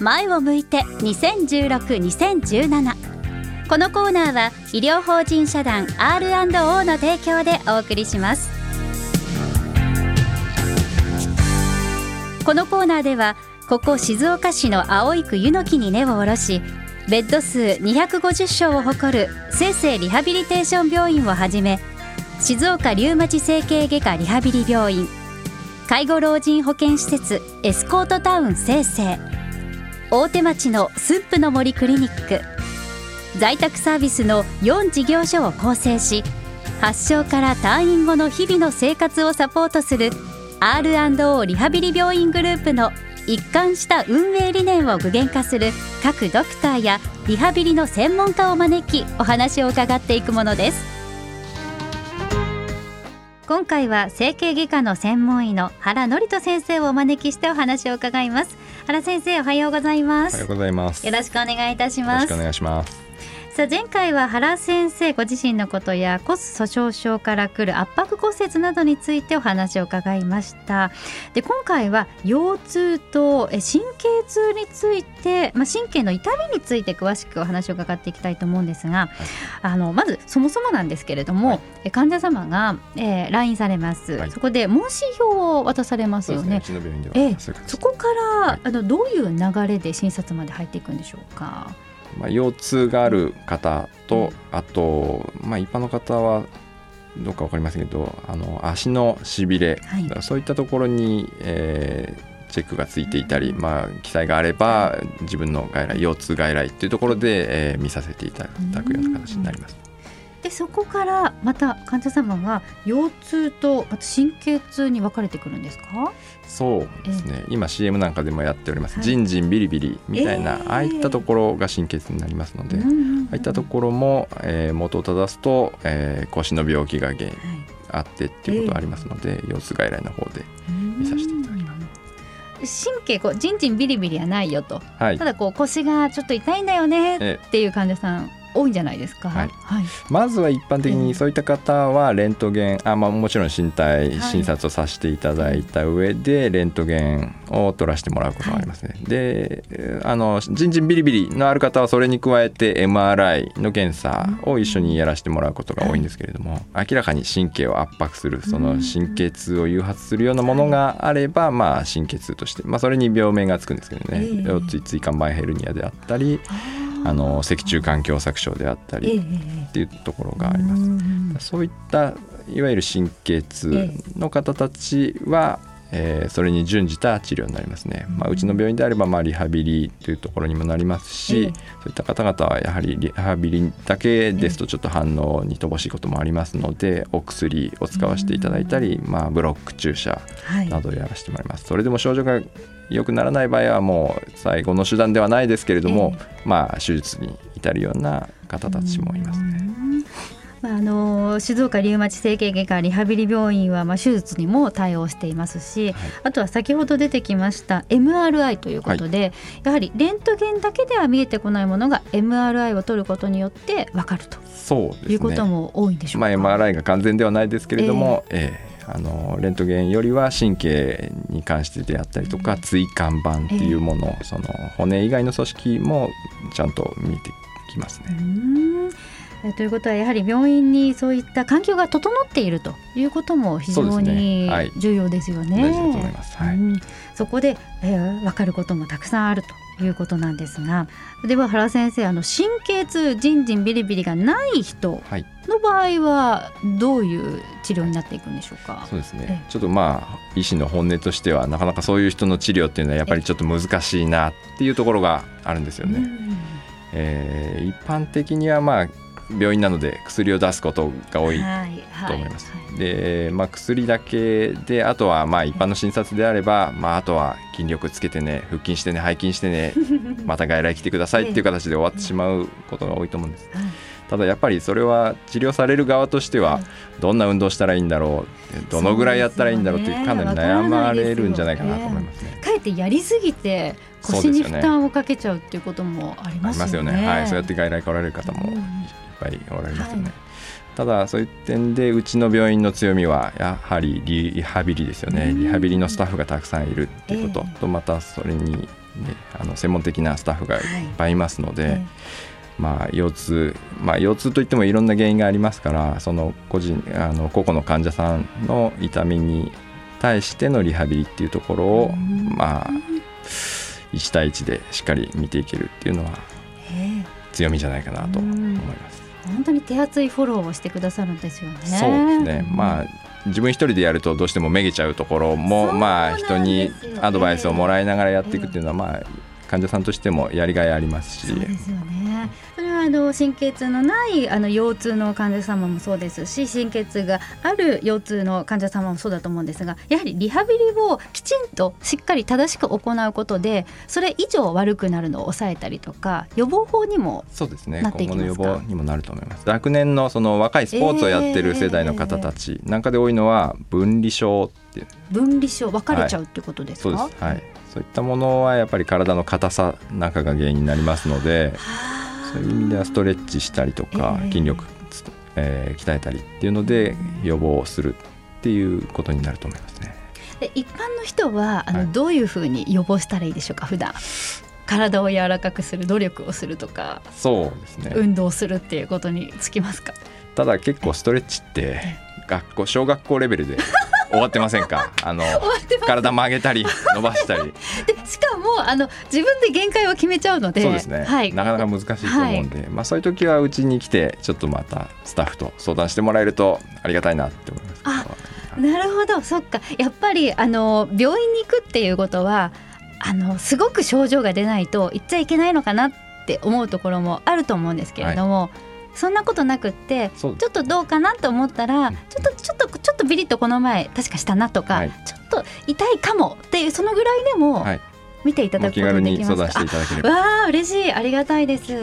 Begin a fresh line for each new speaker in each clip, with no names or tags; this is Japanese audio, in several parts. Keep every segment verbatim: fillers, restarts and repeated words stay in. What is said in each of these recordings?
前を向いてにせんじゅうろく、にせんじゅうなな。このコーナーは医療法人社団 アールアンドオー の提供でお送りします。このコーナーではここ静岡市の葵区湯の木に根を下ろし、ベッド数にひゃくごじゅっしょうを誇る清生リハビリテーション病院をはじめ、静岡リウマチ整形外科リハビリ病院、介護老人保健施設エスコートタウン清生、大手町の駿府の森クリニック、在宅サービスのよん事業所を構成し、発症から退院後の日々の生活をサポートする アールアンドオー リハビリ病院グループの一貫した運営理念を具現化する各ドクターやリハビリの専門家を招き、お話を伺っていくものです。今回は整形外科の専門医の原典人先生をお招きしてお話を伺います。原先生、おはようございます。
おはようございます。
よろしくお願いいたします。
よろしくお願いします。
さあ、前回は原先生ご自身のことや骨粗しょう症から来る圧迫骨折などについてお話を伺いました。で、今回は腰痛と神経痛について、まあ、神経の痛みについて詳しくお話を伺っていきたいと思うんですが、はい、あのまずそもそもなんですけれども、はい、患者様が、えー、来院されます、はい、そこで問診票を渡されますよね。
そうですね、うちの病院では、
えー、そ, そこから、はい、あのどういう流れで診察まで入っていくんでしょうか。
まあ、腰痛がある方と、あと、まあ、一般の方はどうか分かりませんけど、あの足のしびれ、はい、そういったところに、えー、チェックがついていたり、まあ、記載があれば自分の外来、腰痛外来というところで、えー、見させていただくような形になります。
で、そこからまた患者様が腰痛とまた神経痛に分かれてくるんですか。
そうですね、今 シーエム なんかでもやっております、はい、ジンジンビリビリみたいな、えー、ああいったところが神経痛になりますので、うんうんうん、ああいったところも、えー、元を正すと、えー、腰の病気が原因あってっていうことがありますので、えー、腰痛外来の方で見させていただきます。
神経こうジンジンビリビリはないよと、
はい、
ただこう腰がちょっと痛いんだよねっていう患者さん多いんじゃないですか。
はいはい、まずは一般的にそういった方はレントゲン、あ、まあ、もちろん身体診察をさせていただいた上でレントゲンを取らせてもらうことがありますね。はい、で、あのジンジンビリビリのある方はそれに加えて エムアールアイ の検査を一緒にやらせてもらうことが多いんですけれども、はい、明らかに神経を圧迫する、その神経痛を誘発するようなものがあれば、まあ、神経痛として、まあ、それに病名がつくんですけどね、腰椎椎間板ヘルニアであったり、あの脊柱管狭窄症であったりっていうところがあります。えー、そういったいわゆる神経痛の方たちは、えー、それに準じた治療になりますね。まあ、うちの病院であれば、まあ、リハビリというところにもなりますし、えー、そういった方々はやはりリハビリだけですとちょっと反応に乏しいこともありますので、お薬を使わせていただいたり、まあ、ブロック注射などをやらせてもらいます。はい、それでも症状が良くならない場合はもう最後の手段ではないですけれども、えーまあ、手術に至るような方たちもいますね。
まあ、あの静岡リウマチ整形外科リハビリ病院は、まあ、手術にも対応していますし、はい、あとは先ほど出てきました エムアールアイ ということで、はい、やはりレントゲンだけでは見えてこないものが エムアールアイ を取ることによって分かると、そうですね、いうことも多いんでしょうか。
まあ、エムアールアイ が完全ではないですけれども、えーえーあのレントゲンよりは神経に関してであったりとか、うん、椎間板っていうもの、えー、その骨以外の組織もちゃんと見てきますね。
うんえということはやはり病院にそういった環境が整っているということも非常に重要ですよね。
大事だと思います。はい、
うん、そこで、えー、分かることもたくさんあるということなんですが、では原先生、あの神経痛ジンジンビリビリがない人の場合はどういう治療になっていくんでしょうか。
そうですね、ちょっとまあ医師の本音としてはなかなかそういう人の治療っていうのはやっぱりちょっと難しいなっていうところがあるんですよね。うん、えー、一般的にはまあ病院なので薬を出すことが多いと思います。はいはい、で、まあ、薬だけで、あとはまあ一般の診察であれば、まあ、あとは筋力つけてね、腹筋してね、背筋してねまた外来来てくださいっていう形で終わってしまうことが多いと思うんです。はい、ただやっぱりそれは治療される側としてはどんな運動したらいいんだろう、どのぐらいやったらいいんだろうってかなり悩まれるんじゃないかなと思いますね。
かえってやりすぎて腰に負担をかけちゃうっていうこともありますよね。
ありますよね。はい、そうやって外来来られる方もいっぱいおられますよね。はい、 ただそういう点でうちの病院の強みはやはりリハビリですよね。リハビリのスタッフがたくさんいるっていうこと、えー、とまたそれに、ね、あの専門的なスタッフがいっぱいいますので、はい、まあ、腰痛、まあ、腰痛といってもいろんな原因がありますから、その個人あの個々の患者さんの痛みに対してのリハビリっていうところを、まあ、いち対いちでしっかり見ていけるっていうのは強みじゃないかなと思います。
本当に手厚いフォローをしてくださるんですよね。
そうですね、まあ、自分一人でやるとどうしてもめげちゃうところも、まあ、人にアドバイスをもらいながらやっていくっていうのは、まあ、患者さんとしてもやりがいありますし。
そうですよね。それはあの神経痛のないあの腰痛の患者様もそうですし、神経痛がある腰痛の患者様もそうだと思うんですが、やはりリハビリをきちんとしっかり正しく行うことで、それ以上悪くなるのを抑えたりとか、予防法にもなっていきますか？
そうですね、今後の予防にもなると思います。学年のその若いスポーツをやってる世代の方たちなんかで多いのは分離症っていう。
分離症、分かれちゃうってことですか？
はい、そうです、はい、そういったものはやっぱり体の硬さなんかが原因になりますので、そういう意味ではストレッチしたりとか、えー、筋力、えー、鍛えたりっていうので予防するっていうことになると思いますね。
で、一般の人はあの、はい、どういうふうに予防したらいいでしょうか？普段体を柔らかくする努力をするとか、
そうですね、
運動するっていうことにつきますか？
ただ結構ストレッチって学校小学校レベルで終わってませんか？あの体曲げたり伸ばしたり
で、しかもあの自分で限界を決めちゃうので、
そうですね、はい、なかなか難しいと思うんで、はい、まあ、そういう時はうちに来てちょっとまたスタッフと相談してもらえるとありがたいなって思います。
あ、なるほど、そっか。やっぱりあの病院に行くっていうことはあのすごく症状が出ないと行っちゃいけないのかなって思うところもあると思うんですけれども、はい、そんなことなくってちょっとどうかなと思ったら、うん、ちょっとちょっとちょっとビリッとこの前確かしたなとか、はい、ちょっと痛いかもっていう、そのぐらいでも見ていただくことができますか？気軽に相談していただければ。わあ、嬉しい、ありがたいです、うん、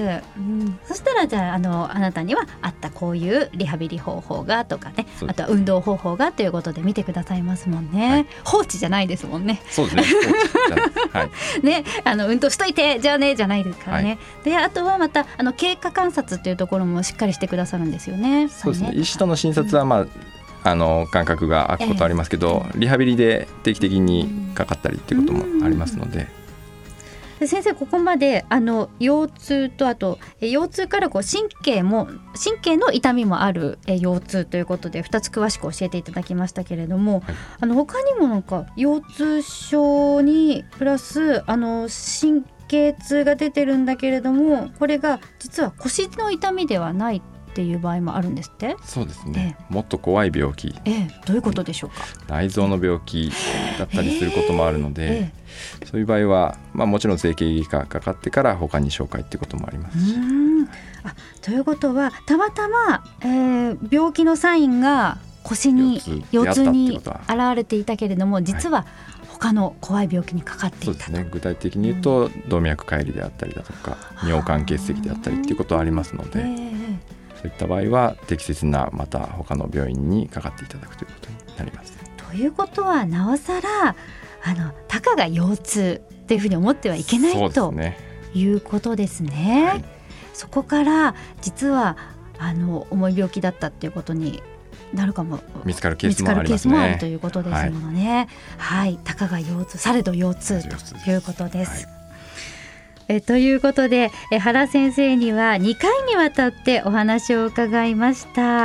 そしたらじゃあ、あのあなたにはあったこういうリハビリ方法がとかね、あとは運動方法がということで見てくださいますもんね、はい、放置じゃないですもんね。
そうですね、放置じゃない、はい、
ね、あの運動しといてじゃあねじゃないですからね、はい、で、あとはまたあの経過観察というところもしっかりしてくださるんですよね。
そうですね、医師との診察は、まあ、うん、あの間隔が空くことありますけど、えー、リハビリで定期的にかかったりっていうこともありますので。
で、先生、ここまであの腰痛と、あと腰痛からこう神経も神経の痛みもあるえ腰痛ということでふたつ詳しく教えていただきましたけれども、はい、あの他にもなんか腰痛症にプラスあの神経痛が出てるんだけれども、これが実は腰の痛みではないっていう場合もあるんですって？
そうですね、ええ、もっと怖い病気、
ええ、どういうことでしょうか？
内臓の病気だったりすることもあるので、えええ、そういう場合は、まあ、もちろん整形外科かかってから他に紹介っていうこともありますし。うーん、
あ、ということはたまたま、えー、病気のサインが腰に腰痛に現れていたけれども、実は他の怖い病気にかかっていたと。
そうですね、具体的に言うと、うん、動脈解離であったりだとか尿管結石であったりっていうことはありますので、えーそういった場合は適切なまた他の病院にかかっていただくということになります。
ということはなおさらあのたかが腰痛っていうふうに思ってはいけない、ということですね。はい、そこから実はあの重い病気だったっていうことになるかも
見つかるケースもありますね。見つかるケースもある
ということですものね。はい、はい、たかが腰痛されど腰痛ということです。はい、えということでえ原先生にはにかいにわたってお話を伺いました。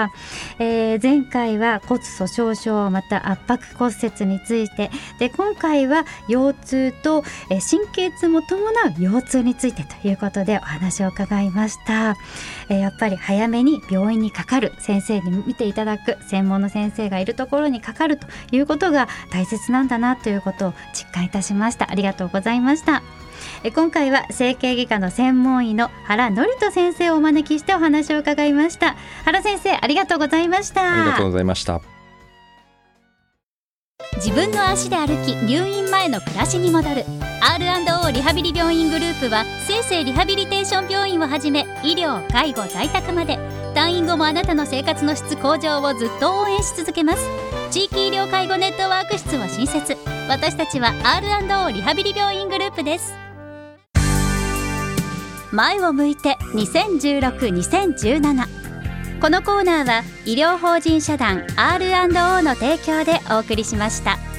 えー、前回は骨粗しょう症また圧迫骨折についてで、今回は腰痛とえ神経痛も伴う腰痛についてということでお話を伺いました。えー、やっぱり早めに病院にかかる、先生に見ていただく、専門の先生がいるところにかかるということが大切なんだなということを実感いたしました。ありがとうございました。今回は整形外科の専門医の原典人先生をお招きしてお話を伺いました。原先生、ありがとうございました。
ありがとうございました。
自分の足で歩き入院前の暮らしに戻る アールアンドオー リハビリ病院グループは生成リハビリテーション病院をはじめ医療、介護、在宅まで退院後もあなたの生活の質向上をずっと応援し続けます。地域医療介護ネットワーク室を新設。私たちは アールアンドオー リハビリ病院グループです。前を向いてにせんじゅうろく、にせんじゅうなな、 このコーナーは医療法人社団 アールアンドオー の提供でお送りしました。